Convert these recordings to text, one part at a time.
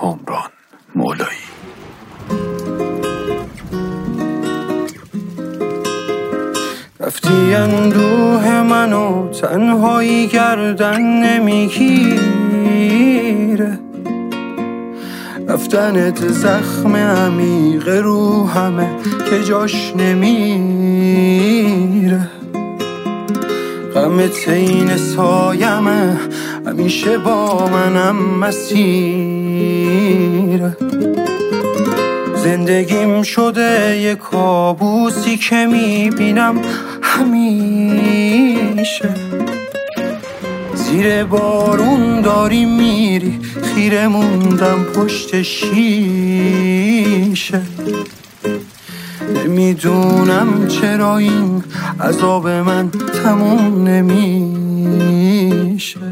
کامران مولایی. رفتی اندوه منو تنهایی گردن نمیگیره، رفتنت زخم عمیق روحمه که جاش نمیره. غمت این سایمه همیشه با منم مسیره. زندگیم شده یه کابوسی که میبینم همیشه. زیر بارون داری میری خیره موندم پشت شیشه. نمیدونم چرا این عذاب من تموم نمیشه.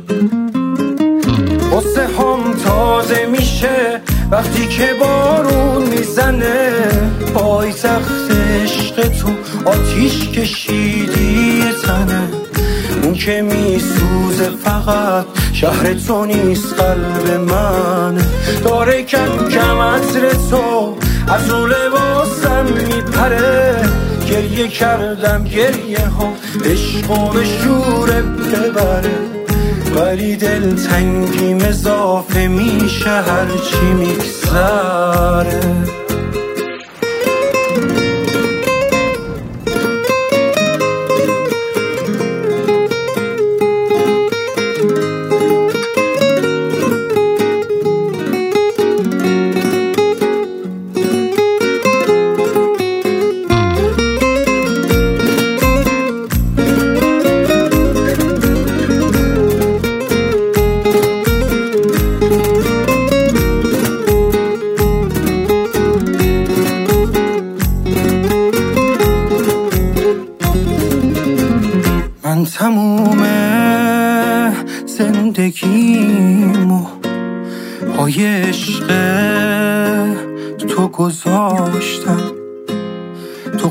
قصه هم تازه میشه وقتی که بارون میزنه. پایتخت عشق تو آتیش کشیدی تنه. اون که میسوزه فقط شهر تو نیست قلب من. داره کم کم عطر تو از اون لباسم میپره. گریه کردم گریه ها عشق و به شوره ببره. ولی دل تنگیم اضافه میشه هرچی میگذره. من تموم زندگیمو پای عشق تو گذاشتم. تو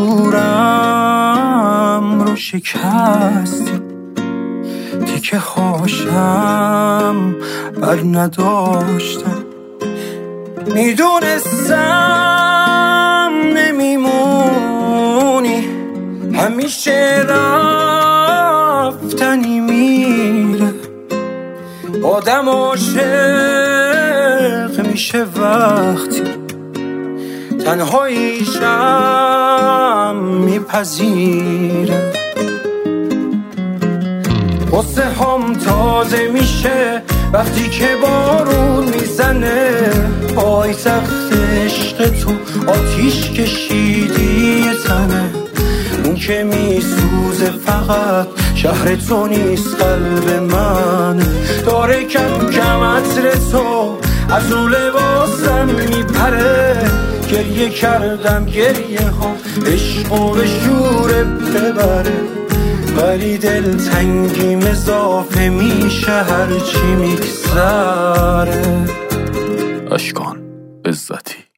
غرورم رو شکستی، تیکه هاشم بر نداشتم. میدونستم نمیمونی، همیشه رفتنی میره. آدم عاشق میشه وقتی تنهاییشم میپذیره. قصه هم تازه میشه وقتی که بارون میزنه. پایتخت عشق تو آتیش کشیدی تنه. اون که میسوزه فقط شهر تو نیست قلب من. داره کم کم عطر تو از اون لباسم میپره. گریه کردم گریه ها عشق و به شوره ببره. ولی دل تنگیم اضافه میشه هرچی میگذره. اشکان عزتی.